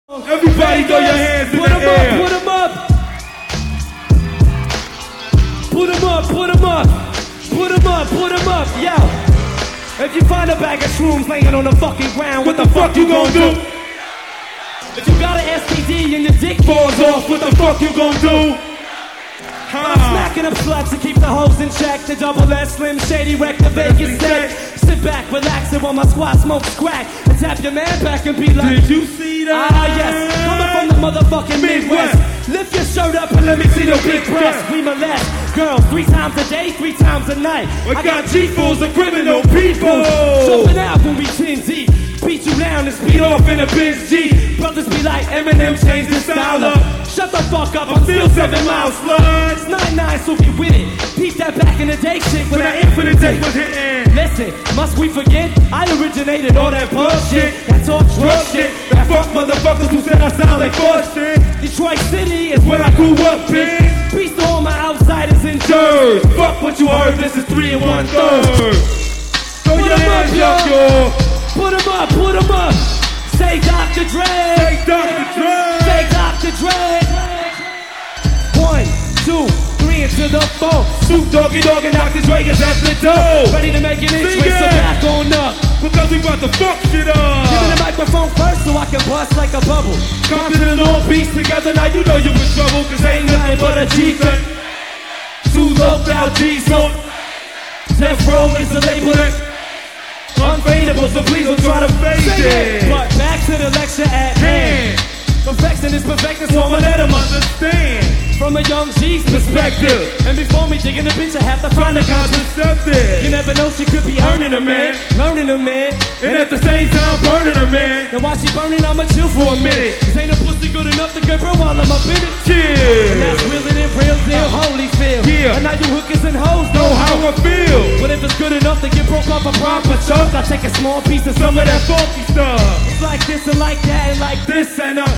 Everybody throw your hands in the air. Put them up. Put them up, put them up. Put them up, put them up, yo. If you find a bag of shrooms laying on the fucking ground, What the fuck you gon' do? If you got an STD and your dick Falls off, what the fuck you gon' do? I'm smacking up sluts to keep the hoes in check. The double S Slim Shady wreck the Vegas deck. Sit back, relax, and while my squad smokes crack, and tap your man back and be like, Did you see that? Ah yes, coming from the motherfucking Midwest. Lift your shirt up and let me see your big breasts. We molest girls 3 times a day, 3 times a night. I got G-fools of criminal people. Jumping out when we 10 deep. Beat you down and speed off in a Benz G. Brothers be like Eminem, change the style up. Shut the fuck up, I'm still 7 miles slugs. 9-9, so get with it. Peep that back in the day shit when that infinite day was hitting. Listen, must we forget? I originated all that bullshit. That talk drug shit. That fuck motherfuckers who said I sound like bullshit. Detroit City is Where I grew up, bitch. Peace to all my outsiders and Jerks. Fuck what you heard, this is 3 1/3. Throw your hands up, yo. Put 'em up, put 'em up. Say Dr. Dre. Say Dr. Dre. Say Dr. Dre. 1, 2, 3 into the 4. Snoop Doggy Dogg and Dr. Dre is at the door. Ready to make an Sing entrance, so it. back on up. Because we about to fuck shit Give me up. the microphone first so I can bust like a bubble. Compton and all beats together, now you know you in trouble. Cause ain't nothing but a G-cut. 2 low-down G-so. Death Row is the label that unfadable, so please don't try to fade it. But back to the lecture at hand. Perfection is perfection, so I'ma let 'em Understand from a young G's perspective. And before me digging the bitch, I have to find a contraceptive. You never know, she could be earning a man, learning a man, And at the same time burning her, man. and while she burning, I'ma chill for a minute. Cause ain't a pussy good enough to get her while I'm up in it. And that's Chill. realer than real deal, holy feel. Yeah. And now you hookers and hoes Know how I feel. But if it's good enough to get broke off a proper chunk, I take a small piece of Some of that funky stuff. It's like this and like that and like This and